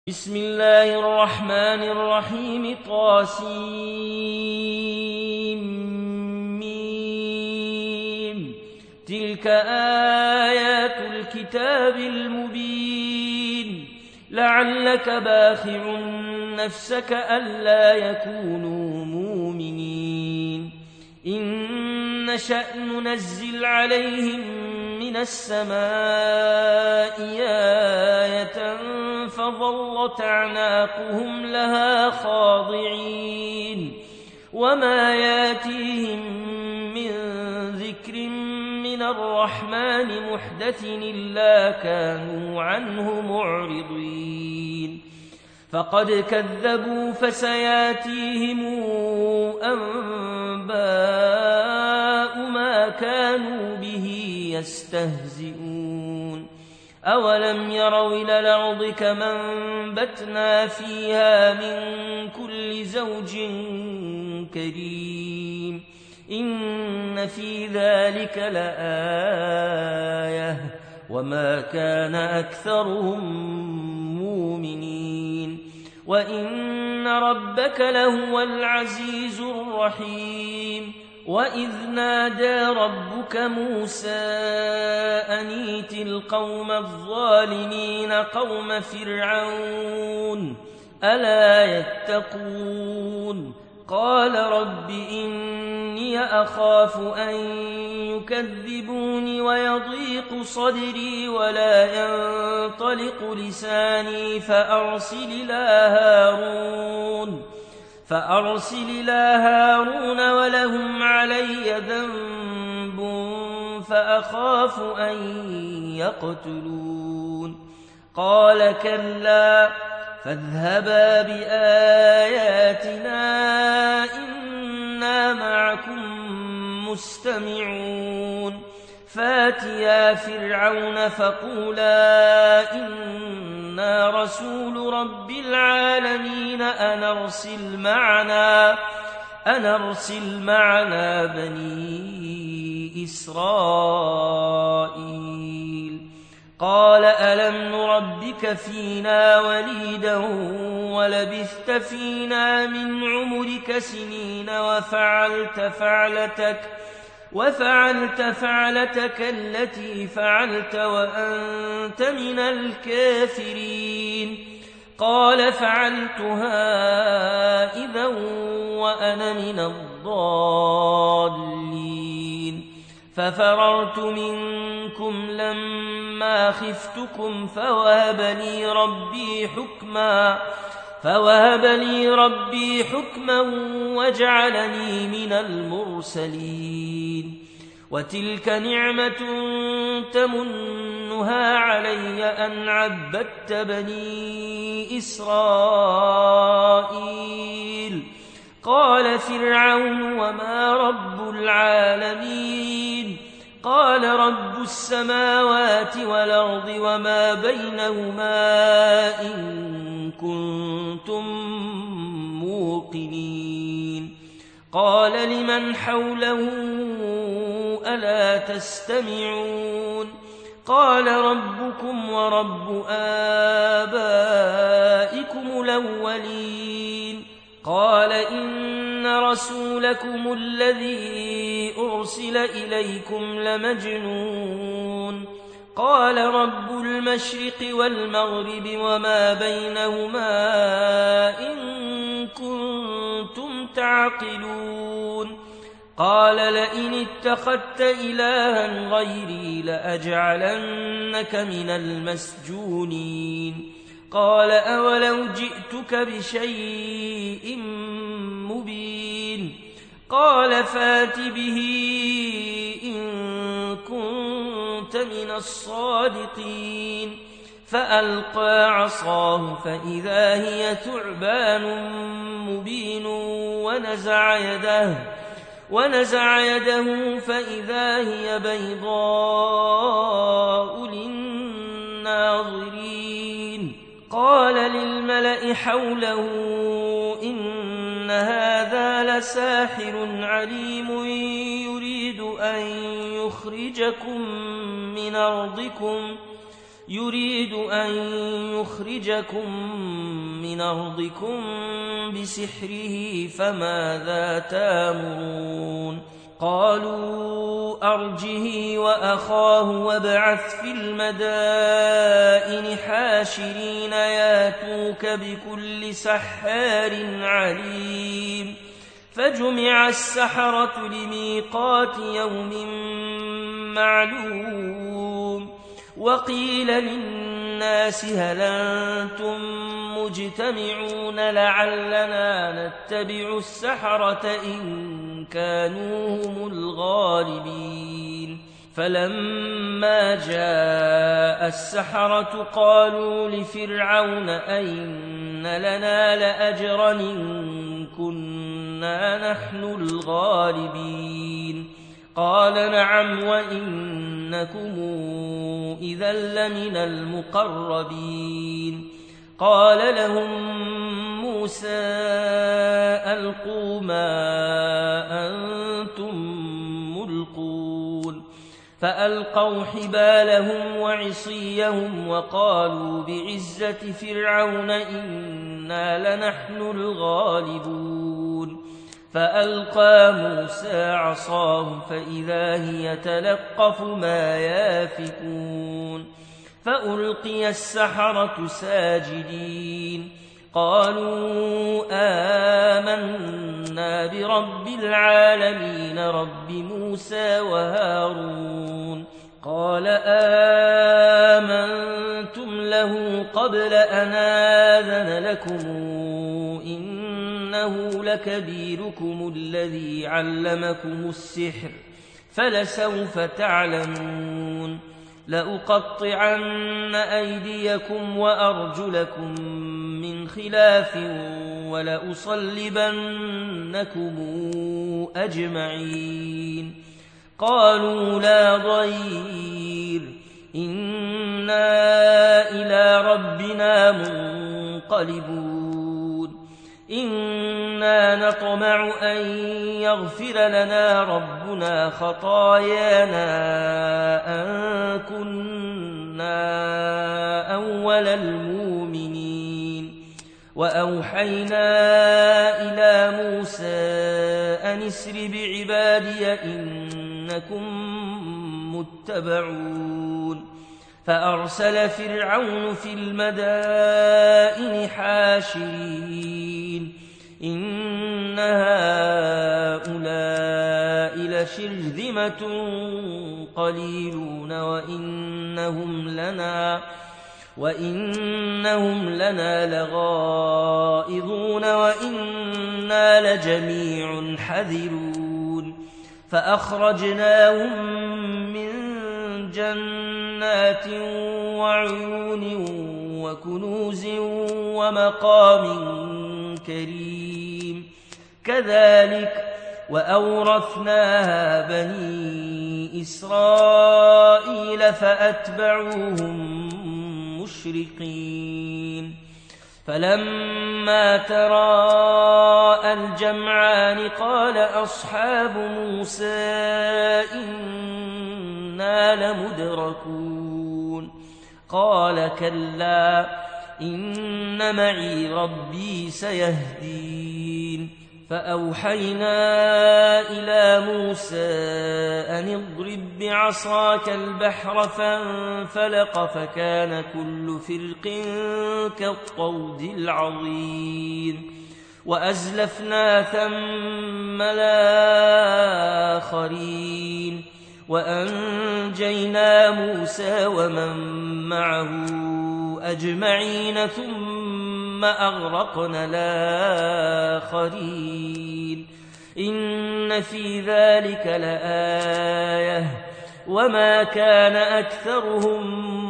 بسم الله الرحمن الرحيم طاسيم تلك آيات الكتاب المبين لعلك باخع نفسك ألا يكونوا مؤمنين إن نشأ ننزل عليهم من السماء آية فظلت أعناقهم لها خاضعين وما ياتيهم من ذكر من الرحمن محدث إلا كانوا عنه معرضين فقد كذبوا فسياتيهم أنباء ما كانوا به يستهزئون أولم يروا إلى الأرض كما أنبتنا فيها من كل زوج كريم إن في ذلك لآية وما كان أكثرهم مؤمنين وإن ربك لهو العزيز الرحيم وإذ نادى ربك موسى أن ائت القوم الظالمين قوم فرعون ألا يتقون قال رب إني أخاف أن يكذبون ويضيق صدري ولا ينطلق لساني فأرسل إلى هارون ولهم علي ذنب فأخاف أن يقتلون قال كلا فاذهبا بآياتنا إنا معكم مستمعون فاتيا فرعون فقولا إنا رسول رب العالمين أن أرسل معنا بني إسرائيل قال ألم نربك فينا وليدا ولبثت فينا من عمرك سنين وفعلت فعلتك التي فعلت وأنت من الكافرين قال فعلتها إذا وأنا من الضالين ففررت منكم لما خفتكم فوهب لي ربي حكما وجعلني من المرسلين وتلك نعمة تمنها علي أن عبدت بني إسرائيل قال فرعون وما رب العالمين قال رب السماوات والأرض وما بينهما إن كنتم موقنين قال لمن حوله ألا تستمعون قال ربكم ورب آبائكم الأولين قال إن رسولكم الذي أرسل إليكم لمجنون قال رب المشرق والمغرب وما بينهما إن كنتم تعقلون قال لئن اتخذت إلها غيري لأجعلنك من المسجونين قال أولو جئتك بشيء مبين قال فات به إن كنت من الصادقين فألقى عصاه فإذا هي ثعبان مبين ونزع يده فإذا هي بيضاء للناظرين قال للملأ حوله إن هذا لساحر عليم يريد أن يريد أن يخرجكم من أرضكم بسحره فماذا تامرون قالوا أرجه وأخاه وابعث في المدائن حاشرين ياتوك بكل سحار عليم فجمع السحرة لميقات يوم معلوم وقيل للناس هل أنتم مجتمعون لعلنا نتبع السحرة إن كانوا هم الغالبين فلما جاء السحرة قالوا لفرعون أئن لنا لأجرا إن كنا نحن الغالبين قال نعم وإنكم إذا لمن المقربين قال لهم موسى ألقوا ما أنتم ملقون فألقوا حبالهم وعصيهم وقالوا بعزة فرعون إنا لنحن الغالبون فألقى موسى عصاه فإذا هي تلقف ما يافكون فألقي السحرة ساجدين قالوا آمنا برب العالمين رب موسى وهارون قال آمنتم له قبل أن آذن لكم إنه لكبيركم الذي علمكم السحر فلسوف تعلمون لأقطعن أيديكم وأرجلكم من خلاف ولأصلبنكم أجمعين قالوا لا ضير إنا إلى ربنا منقلبون إنا نطمع أن يغفر لنا ربنا خطايانا أن كنا أول المؤمنين وأوحينا إلى موسى أن اسر بعبادي إنكم متبعون فأرسل فرعون في المدائن حاشرين إن هؤلاء لشرذمة قليلون وإنهم لنا لغائظون وإنا لجميع حذرون فأخرجناهم من جنات وعيون وكنوز ومقام كريم كذلك وأورثناها بني إسرائيل فأتبعوهم مشرقين فلما تراءى الجمعان قال أصحاب موسى إنا لمدركون قال كلا إن معي ربي سيهدين فأوحينا إلى موسى أن اضرب بعصاك البحر فانفلق فكان كل فرق كالطود العظيم وأزلفنا ثم الآخرين وأنجينا موسى ومن معه أجمعين ثم أغرقنا الآخرين إن في ذلك لآية وما كان أكثرهم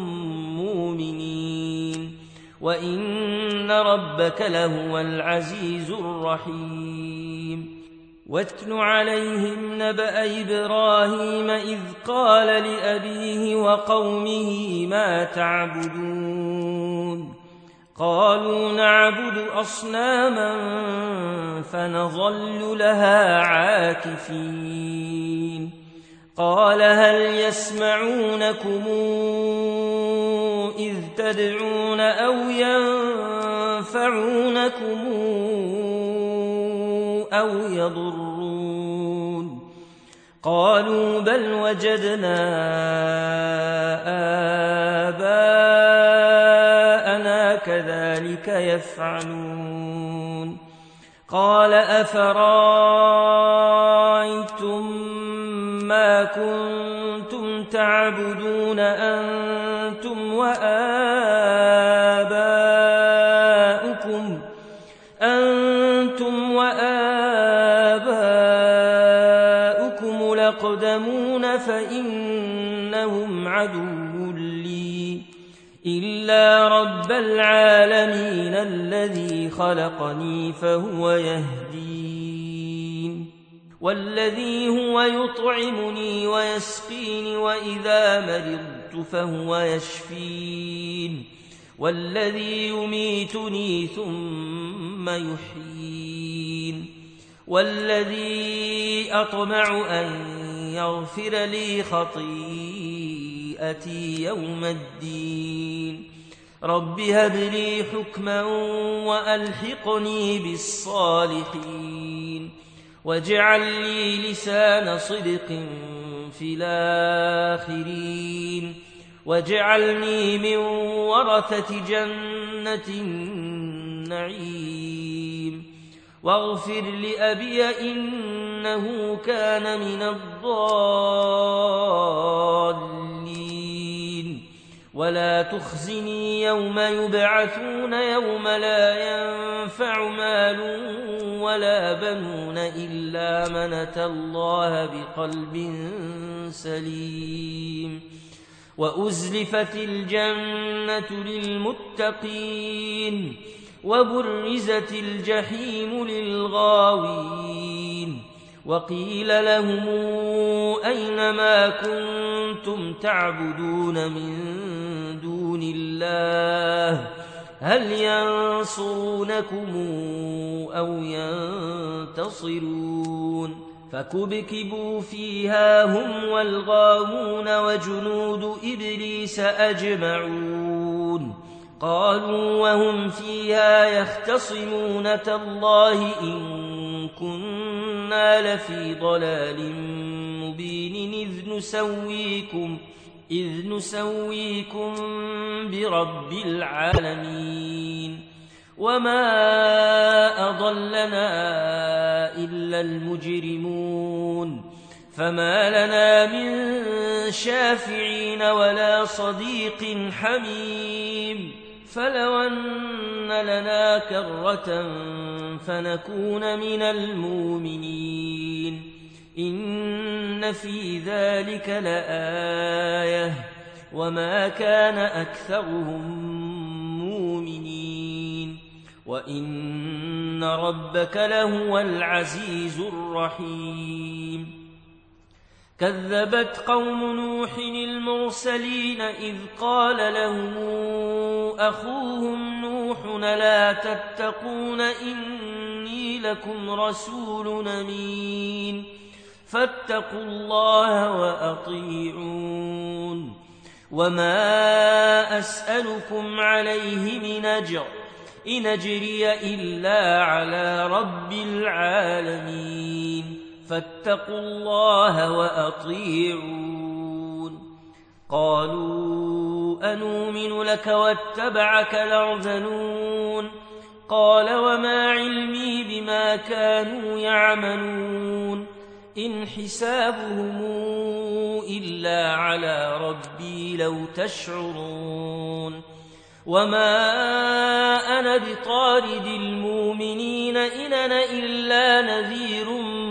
مؤمنين وإن ربك لهو العزيز الرحيم واتل عليهم نبأ إبراهيم إذ قال لأبيه وقومه ما تعبدون قالوا نعبد أصناما فنظل لها عاكفين قال هل يسمعونكم إذ تدعون أو ينفعونكم أو يضرون قالوا بل وجدنا آباءنا كذلك يفعلون قال أفرأيتم ما كنتم تعبدون أنتم وآباؤكم الأقدمون فإنهم عدو لي إلا رب العالمين الذي خلقني فهو يهدين والذي هو يطعمني ويسقين وإذا مرضت فهو يشفين والذي يميتني ثم يحيين والذي أطمع أن يغفر لي خطيئتي يوم الدين رب هب لي حكما وألحقني بالصالحين واجعل لي لسان صدق في الآخرين واجعلني من ورثة جنة النعيم واغفر لأبي إنه كان من الضالين ولا تخزني يوم يبعثون يوم لا ينفع مال ولا بنون إلا من أتى الله بقلب سليم وأزلفت الجنة للمتقين وبرزت الجحيم للغاوين وقيل لهم أين ما كنتم تعبدون من دون الله هل ينصرونكم أو ينتصرون فكبكبوا فيها هم والغاوون وجنود إبليس أجمعون قالوا وهم فيها يختصمون تالله إن كنا لفي ضلال مبين إذ نسويكم برب العالمين وما أضلنا إلا المجرمون فما لنا من شافعين ولا صديق حميم فلو أن لنا كرة فنكون من المؤمنين إن في ذلك لآية وما كان أكثرهم مؤمنين وإن ربك لهو العزيز الرحيم كذبت قوم نوح المرسلين إذ قال لهم أخوهم نوح لا تتقون إني لكم رسول أمين فاتقوا الله وأطيعون وما أسألكم عليه من أجر إن أجري إلا على رب العالمين فاتقوا الله وأطيعون قالوا أنؤمن لك واتبعك الأرذلون قال وما علمي بما كانوا يعملون إن حسابهم إلا على ربي لو تشعرون وما أنا بطارد المؤمنين إن أنا إلا نذير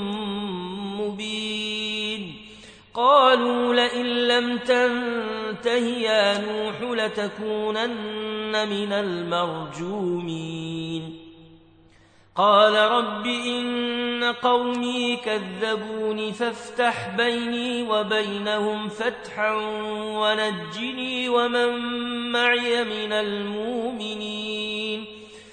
مبين قالوا لئن لم تنته يا نوح لتكونن من المرجومين قال رب إن قومي كذبوني فافتح بيني وبينهم فتحا ونجني ومن معي من المؤمنين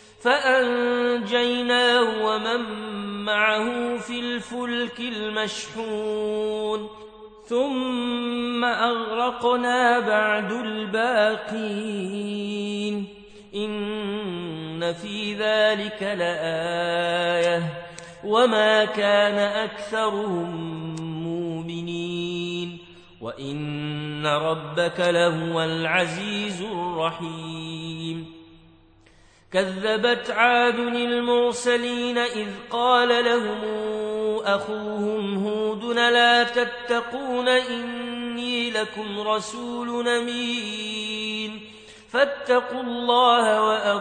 فأنجيناه ومن معه في الفلك المشحون ثم أغرقنا بعد الباقين إن في ذلك لآية وما كان أكثرهم مؤمنين وإن ربك لهو العزيز الرحيم كذبت عاد المرسلين إذ قال لهم أخوهم هود لا تتقون إني لكم رسول أمين فاتقوا الله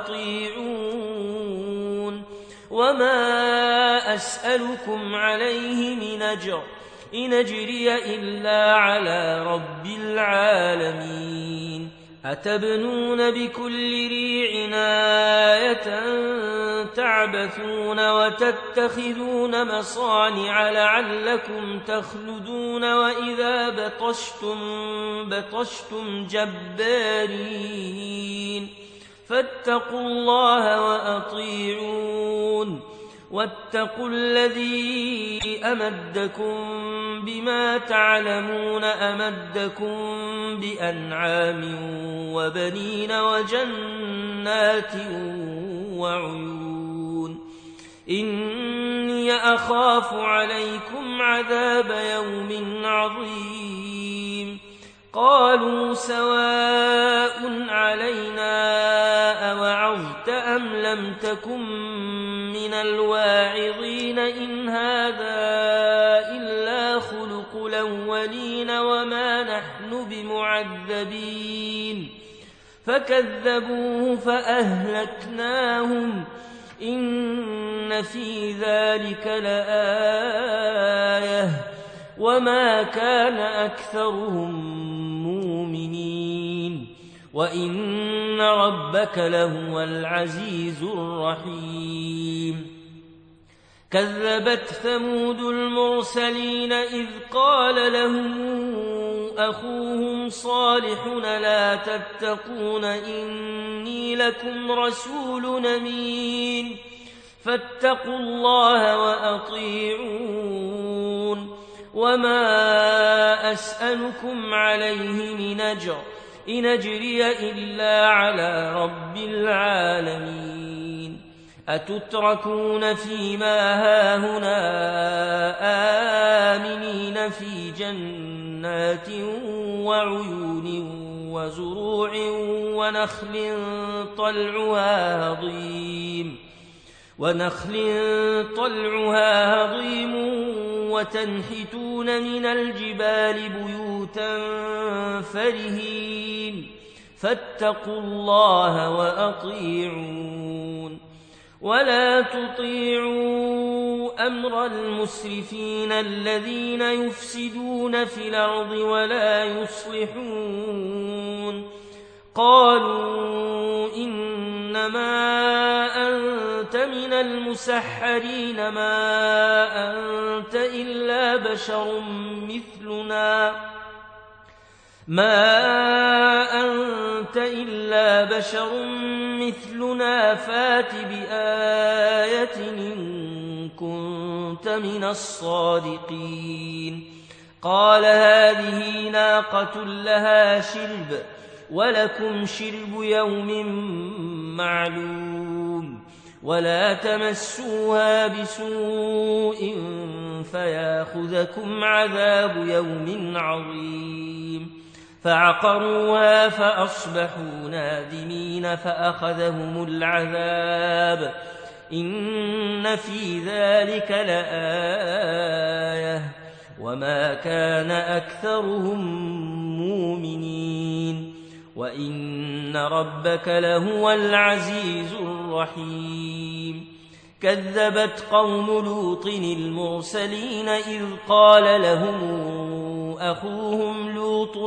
وأطيعون وما أسألكم عليه من أجر إن أجري إلا على رب العالمين أتبنون بكل ريع آية تعبثون وتتخذون مصانع لعلكم تخلدون وإذا بطشتم جبارين فاتقوا الله وأطيعون واتقوا الذي أمدكم بما تعلمون أمدكم بأنعام وبنين وجنات وعيون إني أخاف عليكم عذاب يوم عظيم قالوا سواء علينا أوعظت أم لم تكن من الواعظين إن هذا إلا خلق الأولين وما نحن بمعذبين فكذبوه فأهلكناهم إن في ذلك لآية وما كان أكثرهم مؤمنين وإن ربك لهو العزيز الرحيم كذبت ثمود المرسلين إذ قال لهم أخوهم صالح لا تتقون إني لكم رسول أمين فاتقوا الله وأطيعون وما أسألكم عليه من أجر إن أجري إلا على رب العالمين أتتركون فيما هاهنا آمنين في جنات وعيون وزروع ونخل طلعها هضيم وتنحتون من الجبال بيوتا فرهين فاتقوا الله وأطيعون ولا تطيعوا أمر المسرفين الذين يفسدون في الأرض ولا يصلحون قالوا إنما أنت من المسحرين ما أنت إلا بشر مثلنا فات بآية إن كنت من الصادقين قال هذه ناقة لها شرب ولكم شرب يوم معلوم ولا تمسوها بسوء فياخذكم عذاب يوم عظيم فعقروها فأصبحوا نادمين فأخذهم العذاب إن في ذلك لآية وما كان أكثرهم مؤمنين وإن ربك لهو العزيز الرحيم كذبت قوم لوط المرسلين إذ قال لهم أخوهم لوط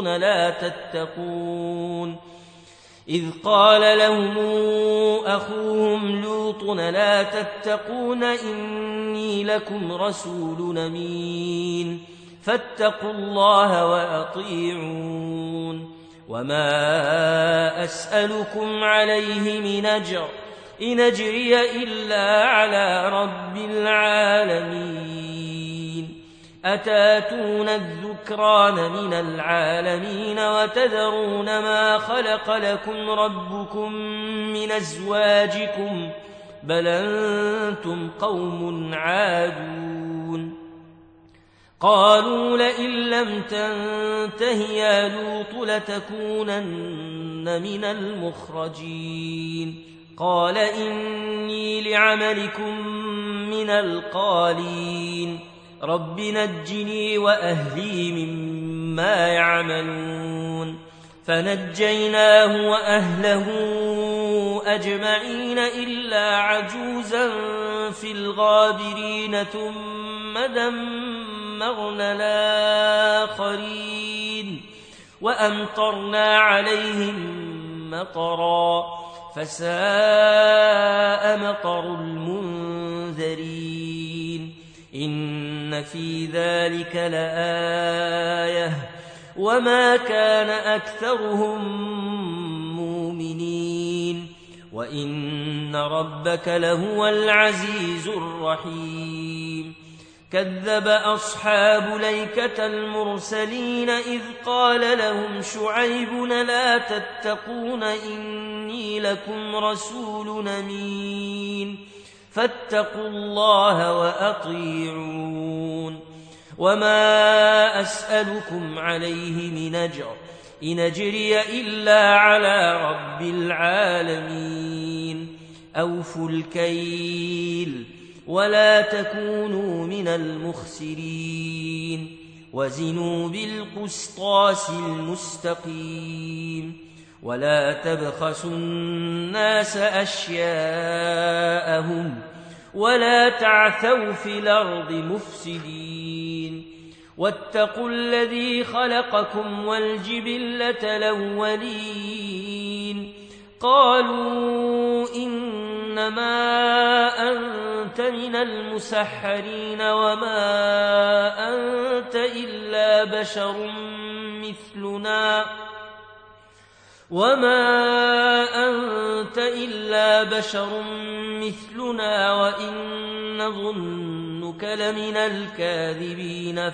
لا تتقون إني لكم رسول أمين فاتقوا الله وأطيعون وما أسألكم عليه من أجر إن أجري إلا على رب العالمين أتاتون الذكران من العالمين وتذرون ما خلق لكم ربكم من أزواجكم بل أنتم قوم عادون قالوا لئن لم تنته يا لوط لتكونن من المخرجين قال إني لعملكم من القالين رب نجني وأهلي مما يعملون فنجيناه وأهله أجمعين إلا عجوزا في الغابرين ثم دمرنا الآخرين وأمطرنا عليهم مطرا فساء مطر المنذرين إن في ذلك لآية وما كان أكثرهم مؤمنين وإن ربك لهو العزيز الرحيم كذب أصحاب ليكة المرسلين إذ قال لهم شعيب لا تتقون إني لكم رسول أمين فاتقوا الله وأطيعون وما أسألكم عليه من أجر إن أجري إلا على رب العالمين أوفوا الكيل ولا تكونوا من المخسرين وزنوا بالقسطاس المستقيم ولا تبخسوا الناس أشياءهم ولا تعثوا في الأرض مفسدين واتقوا الذي خلقكم والجبلة الأولين قالوا إنما أنت من المسحرين وما أنت إلا بشر مثلنا وإن نظنك لمن الكاذبين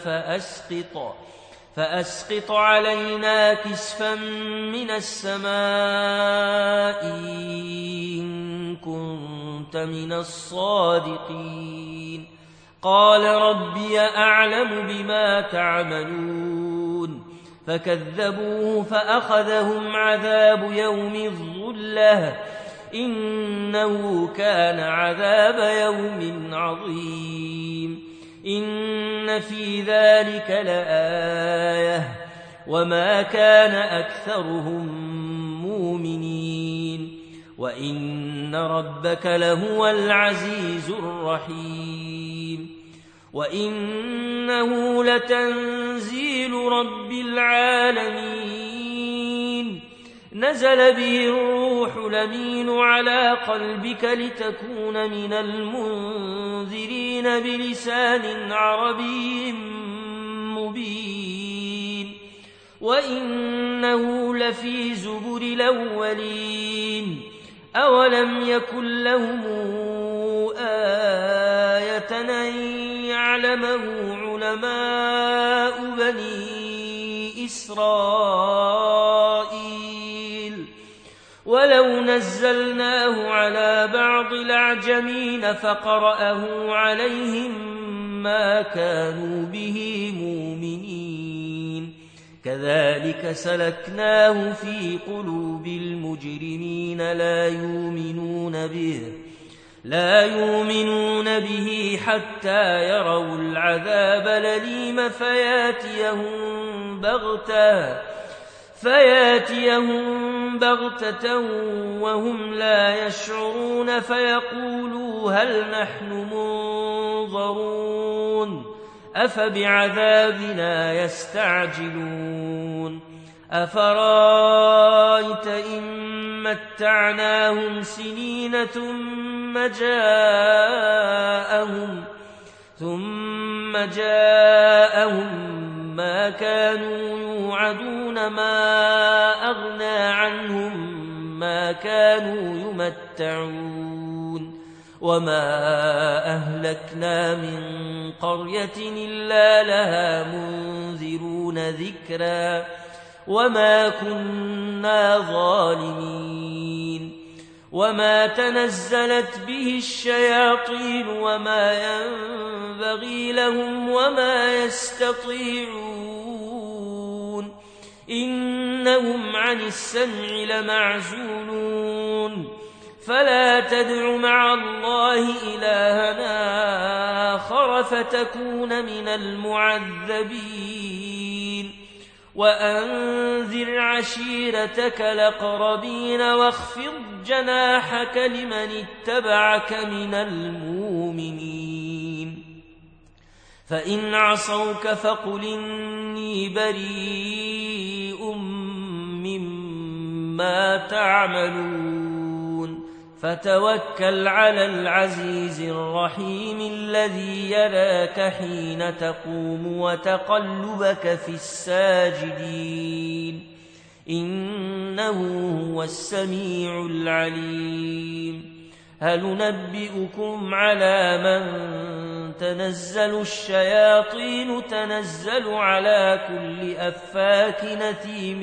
فأسقط علينا كسفا من السماء إن كنت من الصادقين قال ربي أعلم بما تعملون فكذبوه فأخذهم عذاب يوم الظلة إنه كان عذاب يوم عظيم إن في ذلك لآية وما كان أكثرهم مؤمنين وإن ربك لهو العزيز الرحيم وإنه لتنزيل رب العالمين نزل به الروح الأمين على قلبك لتكون من المنذرين بلسان عربي مبين وإنه لفي زبر الأولين أولم يكن لهم آية أن يعلمه علماء بني إسرائيل ولو نزلناه على بعض الأعجمين فقرأه عليهم ما كانوا به مؤمنين كذلك سلكناه في قلوب المجرمين لا يؤمنون به حتى يروا العذاب الأليم فياتيهم بغتة وهم لا يشعرون فيقولوا هل نحن منظرون أفبعذابنا يستعجلون أفرايت إن متعناهم سنين ثم جاءهم ما كانوا يوعدون ما أغنى عنهم ما كانوا يمتعون وما أهلكنا من قرية إلا لها منذرون ذكرا وما كنا ظالمين وما تنزلت به الشياطين وما ينبغي لهم وما يستطيعون إنهم عن السمع لمعزولون فلا تدع مع الله إلهنا آخر فتكون من المعذبين وأنذر عشيرتك الأقربين واخفض جناحك لمن اتبعك من المؤمنين فإن عصوك فقل إني بريء مما تعملون فتوكل على العزيز الرحيم الذي يراك حين تقوم وتقلبك في الساجدين إنه هو السميع العليم هل ننبئكم على من تنزل الشياطين تنزل على كل أفاك نثيم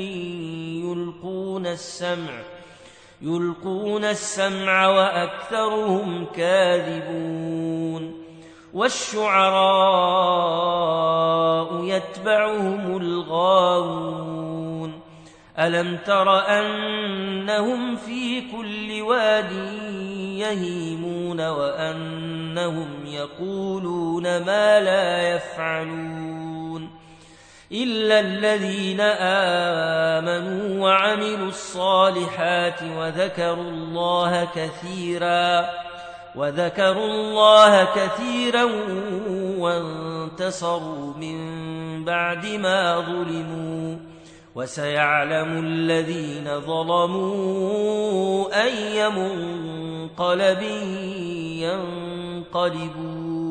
يلقون السمع وأكثرهم كاذبون والشعراء يتبعهم الغاوون ألم تر أنهم في كل واد يهيمون وأنهم يقولون ما لا يفعلون إلا الذين آمنوا وعملوا الصالحات وذكروا الله كثيرا وانتصروا من بعد ما ظلموا وسيعلم الذين ظلموا أي منقلب ينقلبون